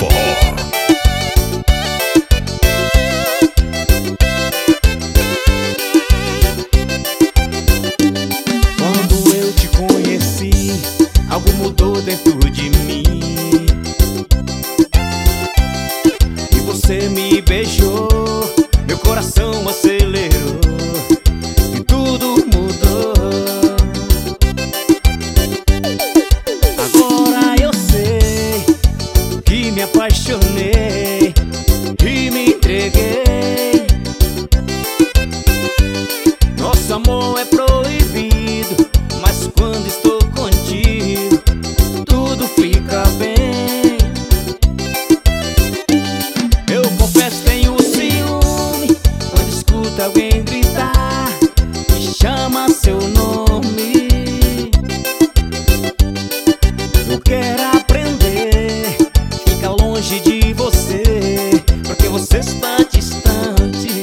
Quando eu te conheci, algo mudou dentro de mim. E você me beijou, meu coração acelerou e tudo mudou. Agora eu sei que me apaixonei e me entreguei. Nosso amor é proibido, mas quando estou contigo, tudo fica bem. Eu confesso, tenho ciúme quando escuto alguém gritar e chama seu nome. Eu quero aprender, fica longe de você, porque você está distante.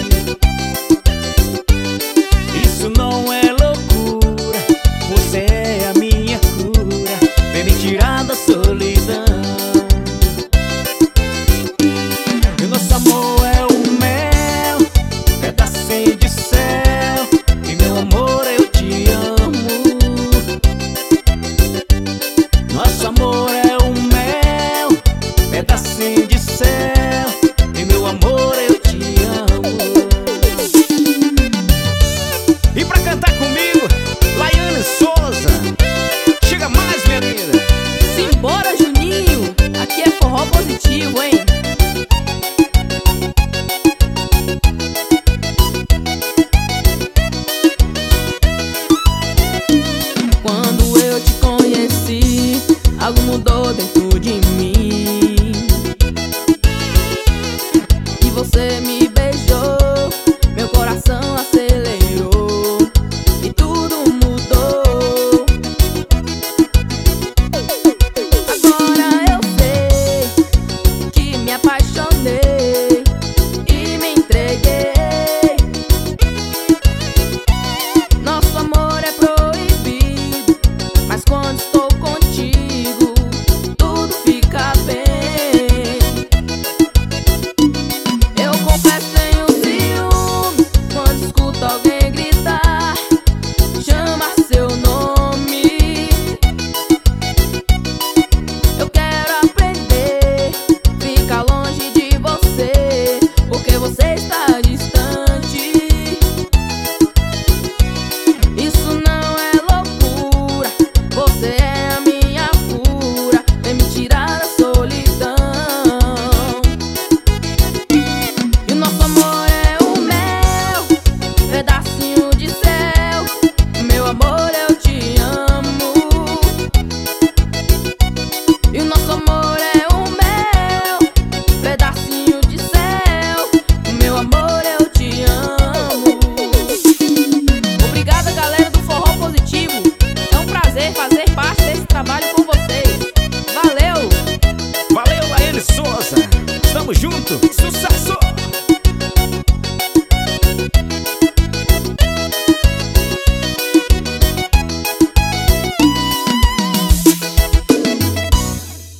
Isso não é loucura, você é a minha cura, vem me tirar da solidão. E nosso amor é o mel, pedacinho de céu, e meu amor eu te amo. Nosso amor é o mel, pedacinho de céu.